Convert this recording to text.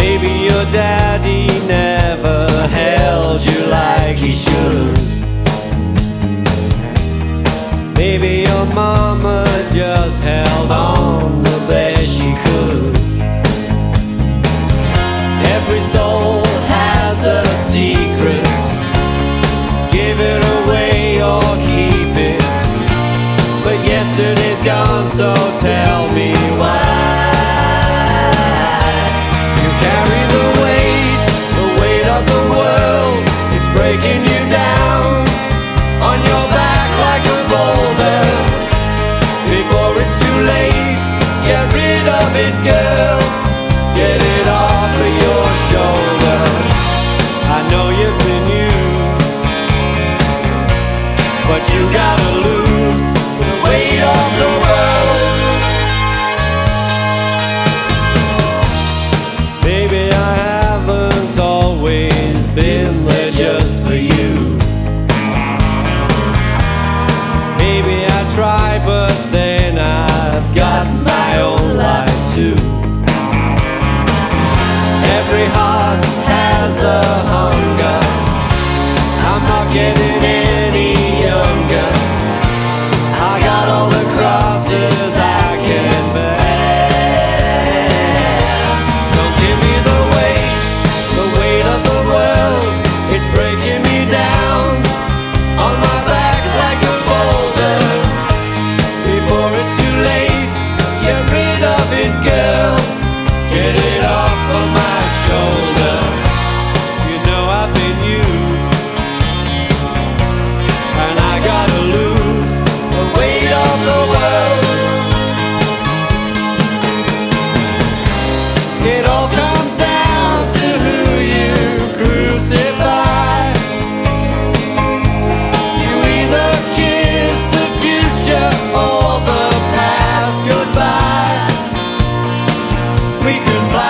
Maybe your daddy never held you like he should. Maybe your mama just held on the best she could. Every soul has a secret. Give it away or keep it. But yesterday's gone, so tell me why. You carry the weight of the world. It's breaking you down on your back like a boulder. Before it's too late, get rid of it, girl. Get it off of your shoulder. I know you've been used, but you gotta lose the weight of the world. Maybe I haven't always been there just for you. Maybe I try, but then I've got my own life too. Every heart has a hunger. I'm not getting any younger. I got all the crosses I can bear. Don't give me the weight of the world. It's breaking me down on my back like a boulder. Before it's too late, get rid of it, girl. Get it off of my shoulder. You know I've been used, and I gotta lose the weight of the world. It all comes down to who you crucify. You either kiss the future or the past goodbye. We could fly